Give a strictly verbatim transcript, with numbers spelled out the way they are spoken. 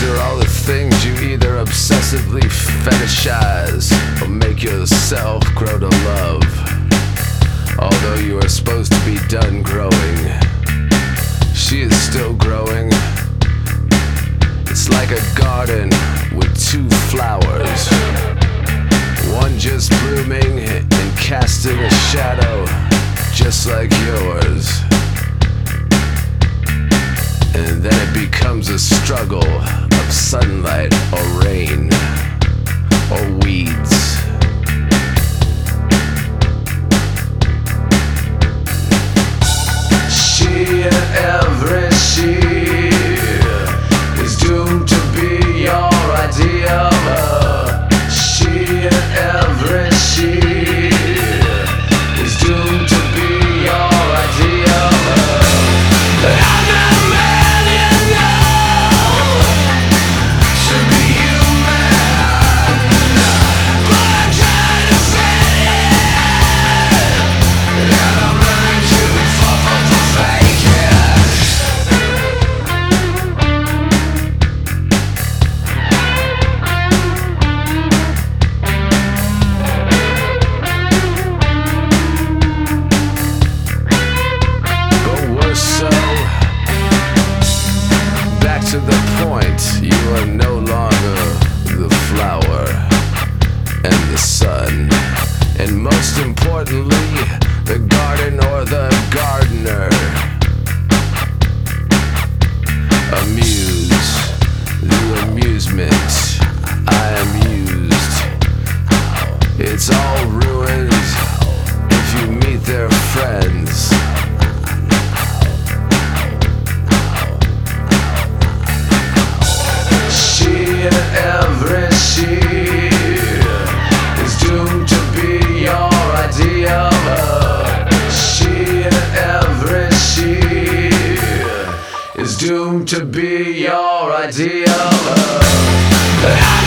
are all the things you either obsessively fetishize or make yourself grow to love. Although you are supposed to be done growing, she is still growing. It's like a garden with two flowers, one just blooming and casting a shadow just like yours. And then it becomes a struggle of sunlight or rain or weeds. She and every she is doomed to be your idea of her. She and every she is doomed to be your idea of her. I'm not man enough to be human, but I'm trying to fit in, and I'm learning to fall for fake it. But worse so, back to the point, you are no longer the flower and the sun, and most importantly, the garden or the gardener. Amuse, the amusement, I am used. It's all ruined if you meet their friends. She and every she is doomed to be your idea of her. She and every she is doomed to be your idea of her.